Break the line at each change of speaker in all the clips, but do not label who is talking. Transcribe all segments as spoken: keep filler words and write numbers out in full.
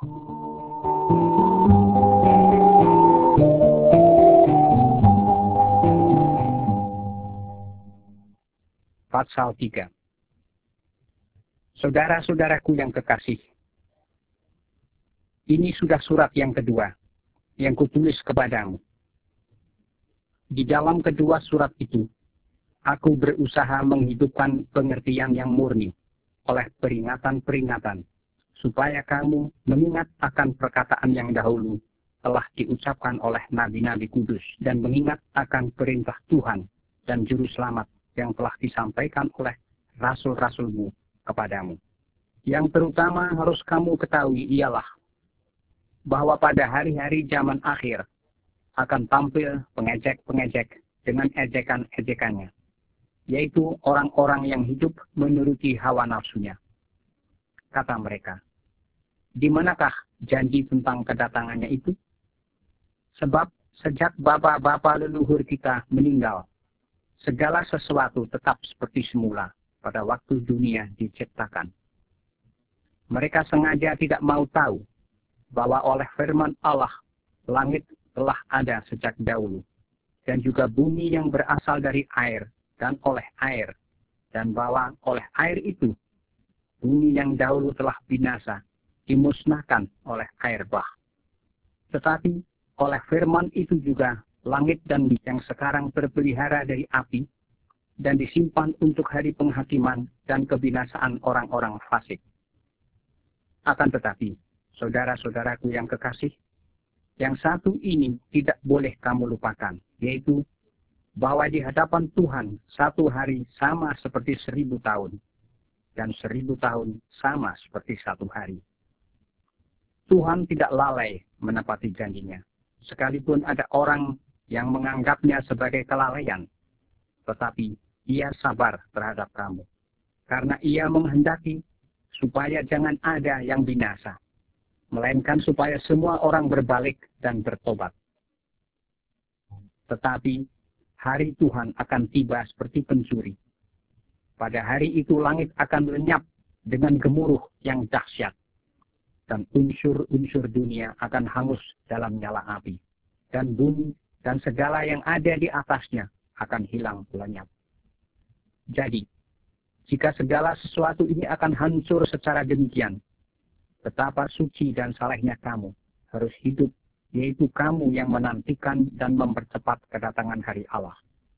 Pasal tiga. Saudara-saudaraku yang kekasih, ini sudah surat yang kedua yang kutulis kepadamu. Di dalam kedua surat itu, aku berusaha menghidupkan pengertian yang murni oleh peringatan-peringatan, supaya kamu mengingat akan perkataan yang dahulu telah diucapkan oleh nabi-nabi kudus, dan mengingat akan perintah Tuhan dan Juru Selamat yang telah disampaikan oleh rasul-rasulmu kepadamu. Yang terutama harus kamu ketahui ialah bahwa pada hari-hari zaman akhir akan tampil pengejek-pengejek dengan ejekan-ejekannya, yaitu orang-orang yang hidup menuruti hawa nafsunya. Kata mereka, di manakah janji tentang kedatangannya itu? Sebab sejak bapa-bapa leluhur kita meninggal, segala sesuatu tetap seperti semula pada waktu dunia diciptakan. Mereka sengaja tidak mau tahu bahwa oleh firman Allah, langit telah ada sejak dahulu, dan juga bumi yang berasal dari air dan oleh air, dan bahwa oleh air itu, bumi yang dahulu telah binasa, dimusnahkan oleh air bah. Tetapi oleh firman itu juga, langit dan bumi yang sekarang terpelihara dari api, dan disimpan untuk hari penghakiman dan kebinasaan orang-orang fasik. Akan tetapi, saudara-saudaraku yang kekasih, yang satu ini tidak boleh kamu lupakan, yaitu bahwa di hadapan Tuhan satu hari sama seperti seribu tahun, dan seribu tahun sama seperti satu hari. Tuhan tidak lalai menepati janjinya, sekalipun ada orang yang menganggapnya sebagai kelalaian, tetapi ia sabar terhadap kamu, karena ia menghendaki supaya jangan ada yang binasa, melainkan supaya semua orang berbalik dan bertobat. Tetapi hari Tuhan akan tiba seperti pencuri. Pada hari itu langit akan lenyap dengan gemuruh yang dahsyat, dan unsur-unsur dunia akan hangus dalam nyala api, dan bumi dan segala yang ada di atasnya akan hilang lenyap. Jadi, jika segala sesuatu ini akan hancur secara demikian, betapa suci dan salehnya kamu harus hidup, yaitu kamu yang menantikan dan mempercepat kedatangan hari Allah.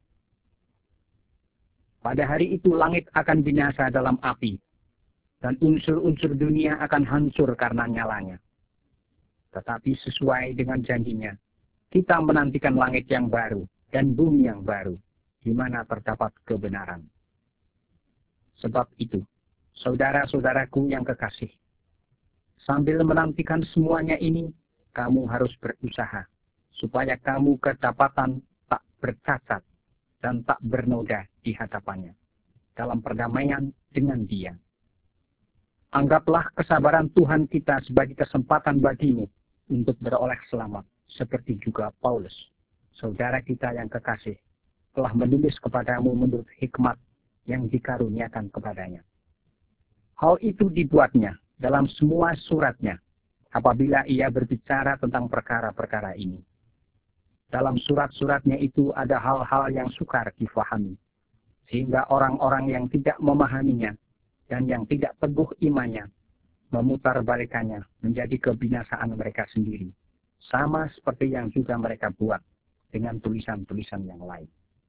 Pada hari itu langit akan binasa dalam api, dan unsur-unsur dunia akan hancur karena nyalanya. Tetapi sesuai dengan janjinya, kita menantikan langit yang baru dan bumi yang baru, di mana terdapat kebenaran. Sebab itu, saudara-saudaraku yang kekasih, sambil menantikan semuanya ini, kamu harus berusaha, supaya kamu kedapatan tak bercacat dan tak bernoda di hadapannya, dalam perdamaian dengan Dia. Anggaplah kesabaran Tuhan kita sebagai kesempatan bagimu untuk beroleh selamat, seperti juga Paulus, saudara kita yang kekasih, telah menulis kepadamu menurut hikmat yang dikaruniakan kepadanya. Hal itu dibuatnya dalam semua suratnya, apabila ia berbicara tentang perkara-perkara ini. Dalam surat-suratnya itu ada hal-hal yang sukar difahami, sehingga orang-orang yang tidak memahaminya dan yang tidak teguh imannya memutarbalikannya menjadi kebinasaan mereka sendiri, sama seperti yang juga mereka buat dengan tulisan-tulisan yang lain.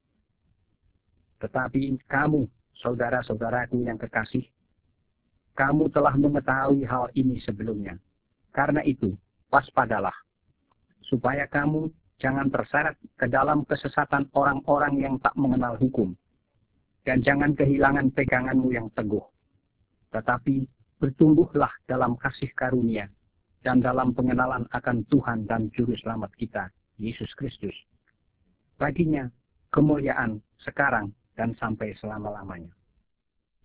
Tetapi kamu, saudara-saudaraku yang kekasih, kamu telah mengetahui hal ini sebelumnya. Karena itu, waspadalah, supaya kamu jangan terseret ke dalam kesesatan orang-orang yang tak mengenal hukum, dan jangan kehilangan peganganmu yang teguh. Tetapi bertumbuhlah dalam kasih karunia dan dalam pengenalan akan Tuhan dan Juru Selamat kita, Yesus Kristus. Baginya kemuliaan sekarang dan sampai selama-lamanya.